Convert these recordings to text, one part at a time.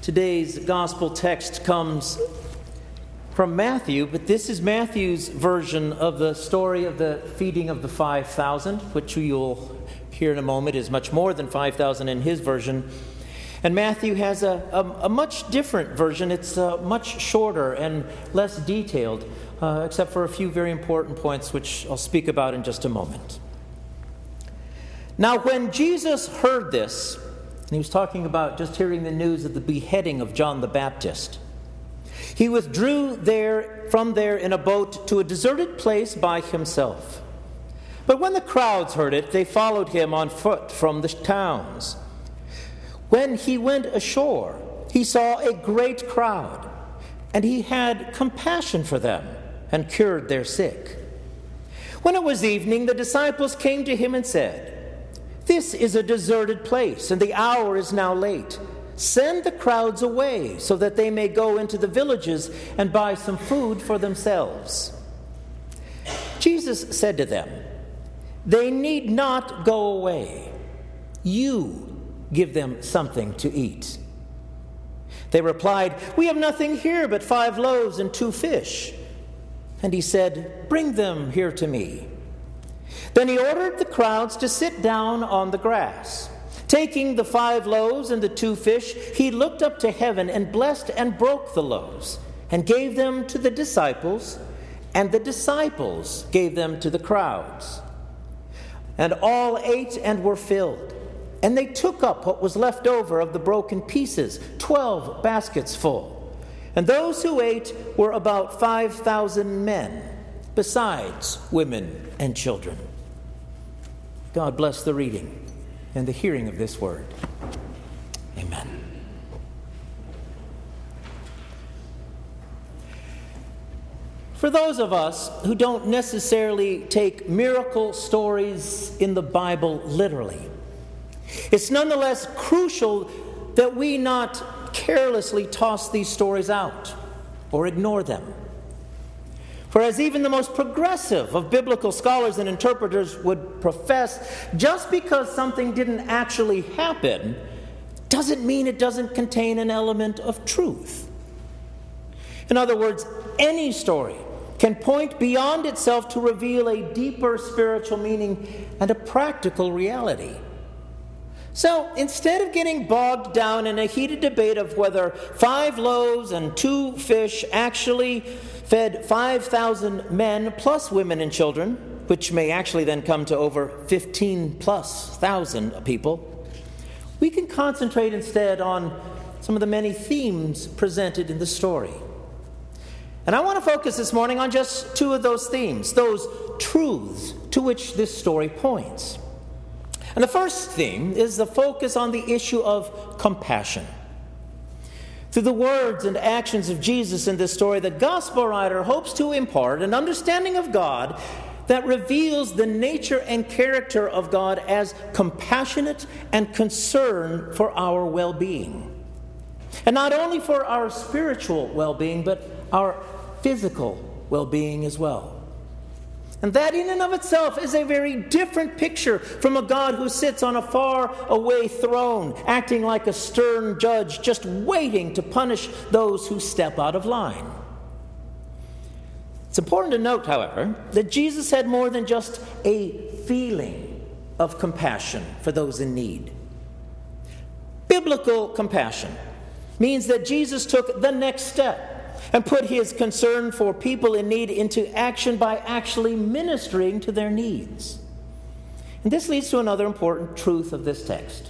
Today's gospel text comes from Matthew, but this is Matthew's version of the story of the feeding of the 5,000, which you'll hear in a moment is much more than 5,000 in his version. And Matthew has a much different version. It's much shorter and less detailed, except for a few very important points, which I'll speak about in just a moment. Now, when Jesus heard this, and he was talking about just hearing the news of the beheading of John the Baptist, he withdrew from there in a boat to a deserted place by himself. But when the crowds heard it, they followed him on foot from the towns. When he went ashore, he saw a great crowd, and he had compassion for them and cured their sick. When it was evening, the disciples came to him and said, "This is a deserted place, and the hour is now late. Send the crowds away so that they may go into the villages and buy some food for themselves." Jesus said to them, "They need not go away. You give them something to eat." They replied, "We have nothing here but 5 loaves and 2 fish." And he said, "Bring them here to me." Then he ordered the crowds to sit down on the grass. Taking the 5 loaves and the 2 fish, he looked up to heaven and blessed and broke the loaves and gave them to the disciples, and the disciples gave them to the crowds. And all ate and were filled. And they took up what was left over of the broken pieces, 12 baskets full. And those who ate were about 5,000 men, besides women and children. God bless the reading and the hearing of this word. Amen. For those of us who don't necessarily take miracle stories in the Bible literally, it's nonetheless crucial that we not carelessly toss these stories out or ignore them. For as even the most progressive of biblical scholars and interpreters would profess, just because something didn't actually happen doesn't mean it doesn't contain an element of truth. In other words, any story can point beyond itself to reveal a deeper spiritual meaning and a practical reality. So instead of getting bogged down in a heated debate of whether 5 loaves and 2 fish actually fed 5,000 men plus women and children, which may actually then come to over 15,000+ people, we can concentrate instead on some of the many themes presented in the story. And I want to focus this morning on just 2 of those themes, those truths to which this story points. And the first theme is the focus on the issue of compassion. Through the words and actions of Jesus in this story, the gospel writer hopes to impart an understanding of God that reveals the nature and character of God as compassionate and concerned for our well-being. And not only for our spiritual well-being, but our physical well-being as well. And that in and of itself is a very different picture from a God who sits on a far-away throne, acting like a stern judge, just waiting to punish those who step out of line. It's important to note, however, that Jesus had more than just a feeling of compassion for those in need. Biblical compassion means that Jesus took the next step and put his concern for people in need into action by actually ministering to their needs. And this leads to another important truth of this text.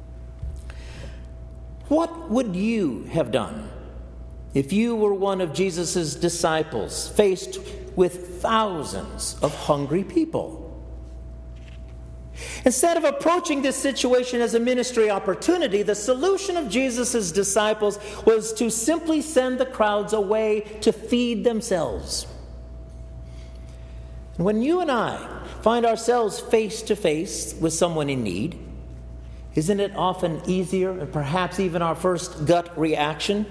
What would you have done if you were one of Jesus' disciples faced with thousands of hungry people? Instead of approaching this situation as a ministry opportunity, the solution of Jesus' disciples was to simply send the crowds away to feed themselves. And when you and I find ourselves face to face with someone in need, isn't it often easier, and perhaps even our first gut reaction,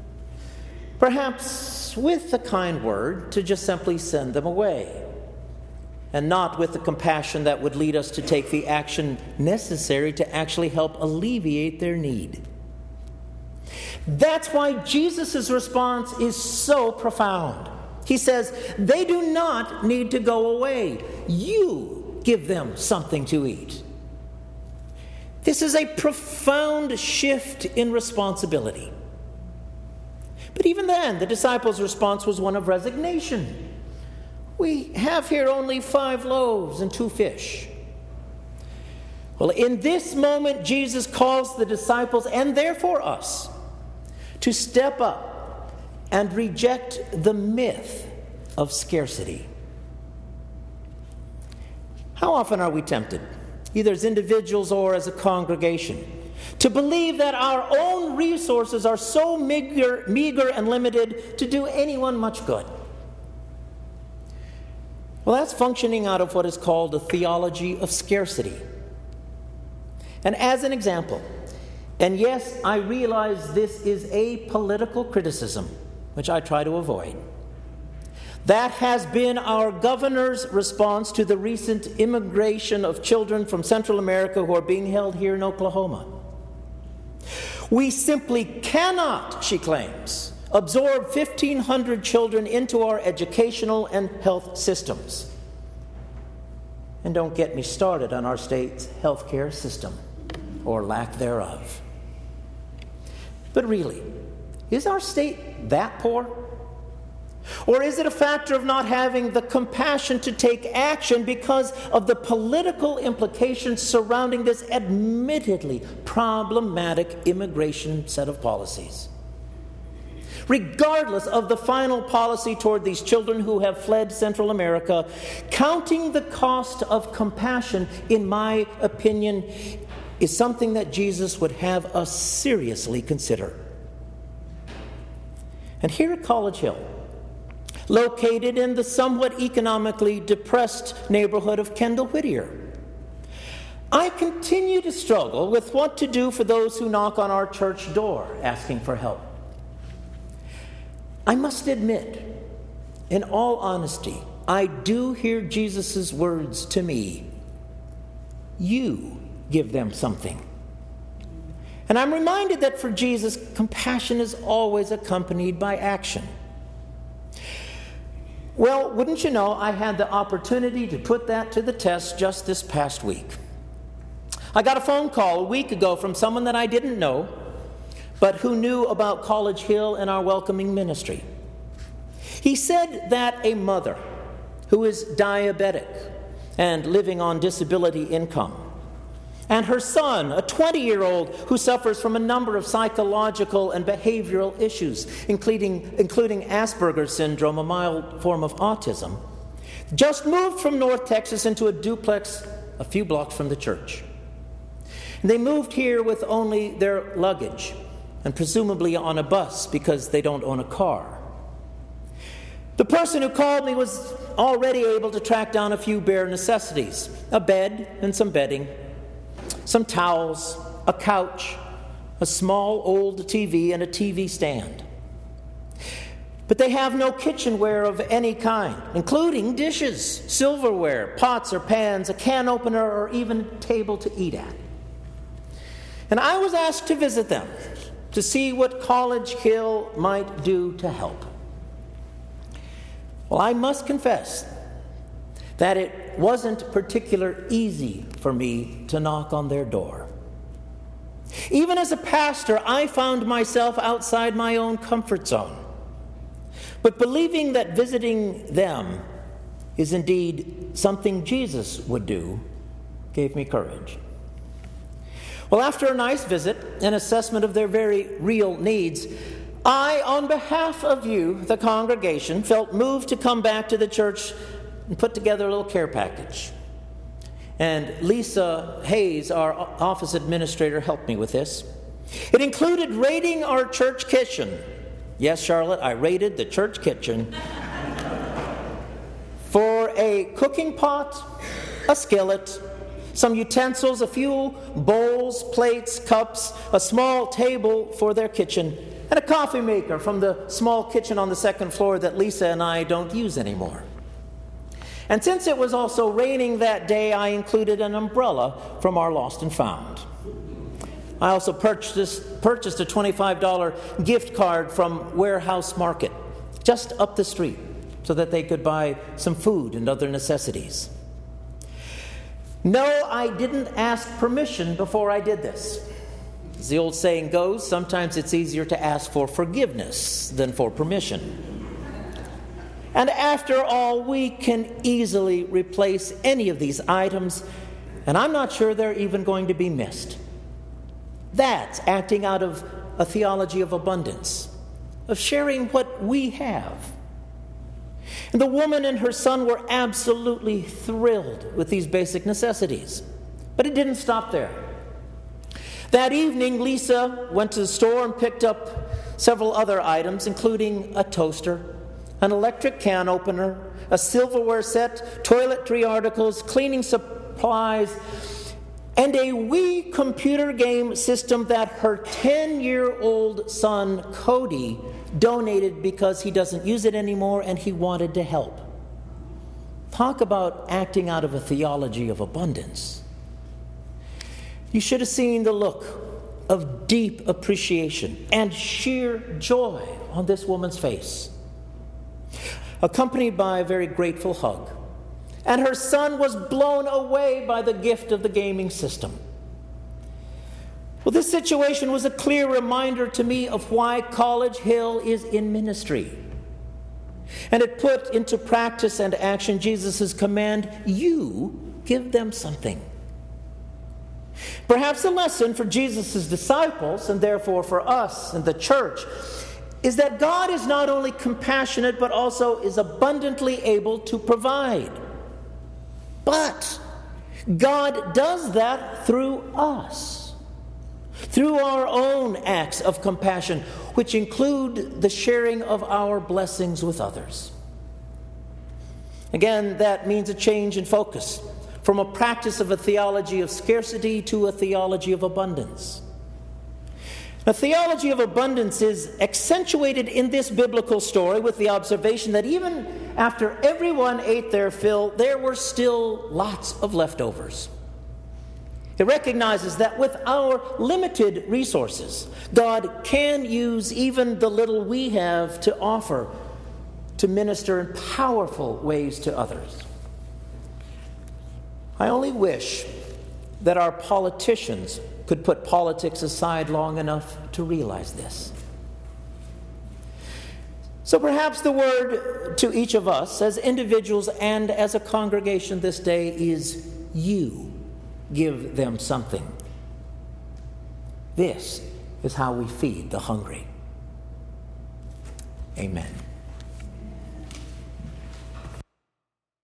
perhaps with a kind word, to just simply send them away? And not with the compassion that would lead us to take the action necessary to actually help alleviate their need. That's why Jesus' response is so profound. He says, they do not need to go away. You give them something to eat. This is a profound shift in responsibility. But even then, the disciples' response was one of resignation. We have here only 5 loaves and 2 fish. Well, in this moment, Jesus calls the disciples, and therefore us, to step up and reject the myth of scarcity. How often are we tempted, either as individuals or as a congregation, to believe that our own resources are so meager and limited to do anyone much good? Well, that's functioning out of what is called a theology of scarcity. And as an example, and yes, I realize this is a political criticism, which I try to avoid. That has been our governor's response to the recent immigration of children from Central America who are being held here in Oklahoma. We simply cannot, she claims, absorb 1,500 children into our educational and health systems. And don't get me started on our state's health care system, or lack thereof. But really, is our state that poor? Or is it a factor of not having the compassion to take action because of the political implications surrounding this admittedly problematic immigration set of policies? Regardless of the final policy toward these children who have fled Central America, counting the cost of compassion, in my opinion, is something that Jesus would have us seriously consider. And here at College Hill, located in the somewhat economically depressed neighborhood of Kendall Whittier, I continue to struggle with what to do for those who knock on our church door asking for help. I must admit, in all honesty, I do hear Jesus' words to me, you give them something. And I'm reminded that for Jesus, compassion is always accompanied by action. Well, wouldn't you know, I had the opportunity to put that to the test just this past week. I got a phone call a week ago from someone that I didn't know, but who knew about College Hill and our welcoming ministry. He said that a mother who is diabetic and living on disability income, and her son, a 20-year-old who suffers from a number of psychological and behavioral issues, including Asperger's syndrome, a mild form of autism, just moved from North Texas into a duplex a few blocks from the church. And they moved here with only their luggage, and presumably on a bus because they don't own a car. The person who called me was already able to track down a few bare necessities, a bed and some bedding, some towels, a couch, a small old TV, and a TV stand. But they have no kitchenware of any kind, including dishes, silverware, pots or pans, a can opener, or even a table to eat at. And I was asked to visit them to see what College Hill might do to help. Well, I must confess that it wasn't particularly easy for me to knock on their door. Even as a pastor, I found myself outside my own comfort zone. But believing that visiting them is indeed something Jesus would do gave me courage. Well, after a nice visit and assessment of their very real needs, I, on behalf of you, the congregation, felt moved to come back to the church and put together a little care package. And Lisa Hayes, our office administrator, helped me with this. It included raiding our church kitchen. Yes, Charlotte, I raided the church kitchen for a cooking pot, a skillet, some utensils, a few bowls, plates, cups, a small table for their kitchen, and a coffee maker from the small kitchen on the second floor that Lisa and I don't use anymore. And since it was also raining that day, I included an umbrella from our Lost and Found. I also purchased a $25 gift card from Warehouse Market, just up the street, so that they could buy some food and other necessities. No, I didn't ask permission before I did this. As the old saying goes, sometimes it's easier to ask for forgiveness than for permission. And after all, we can easily replace any of these items, and I'm not sure they're even going to be missed. That's acting out of a theology of abundance, of sharing what we have. And the woman and her son were absolutely thrilled with these basic necessities. But it didn't stop there. That evening, Lisa went to the store and picked up several other items, including a toaster, an electric can opener, a silverware set, toiletry articles, cleaning supplies, and a Wii computer game system that her 10-year-old son, Cody, donated because he doesn't use it anymore and he wanted to help. Talk about acting out of a theology of abundance. You should have seen the look of deep appreciation and sheer joy on this woman's face, accompanied by a very grateful hug. And her son was blown away by the gift of the gaming system. Well, this situation was a clear reminder to me of why College Hill is in ministry. And it put into practice and action Jesus' command, you give them something. Perhaps a lesson for Jesus' disciples, and therefore for us and the church, is that God is not only compassionate, but also is abundantly able to provide. But God does that through us, through our own acts of compassion, which include the sharing of our blessings with others. Again, that means a change in focus from a practice of a theology of scarcity to a theology of abundance. A theology of abundance is accentuated in this biblical story with the observation that even after everyone ate their fill, there were still lots of leftovers. It recognizes that with our limited resources, God can use even the little we have to offer to minister in powerful ways to others. I only wish that our politicians could put politics aside long enough to realize this. So perhaps the word to each of us as individuals and as a congregation this day is you give them something. This is how we feed the hungry. Amen.